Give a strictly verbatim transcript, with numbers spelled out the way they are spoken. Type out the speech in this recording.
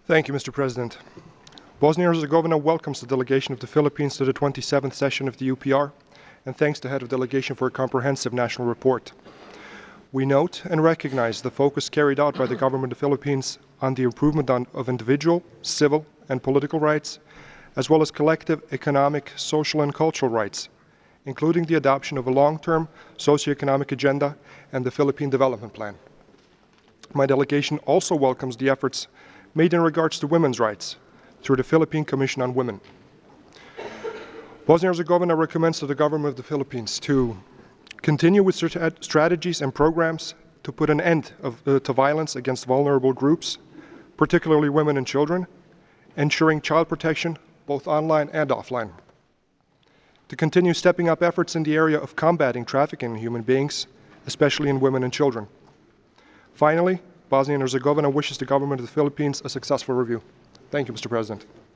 Thank you, Mister President. Bosnia and Herzegovina welcomes the delegation of the Philippines to the twenty-seventh session of the U P R, and thanks to Head of Delegation for a comprehensive national report. We note and recognize the focus carried out by the government of the Philippines on the improvement on, of individual, civil, and political rights, as well as collective economic, social, and cultural rights, including the adoption of a long-term socioeconomic agenda and the Philippine Development Plan. My delegation also welcomes the efforts made in regards to women's rights through the Philippine Commission on Women. Bosnia and Herzegovina recommends to the government of the Philippines to continue with strategies and programs to put an end of, uh, to violence against vulnerable groups, particularly women and children, ensuring child protection both online and offline. To continue stepping up efforts in the area of combating trafficking in human beings, especially in women and children. Finally, Bosnia and Herzegovina wishes the government of the Philippines a successful review. Thank you, Mister President.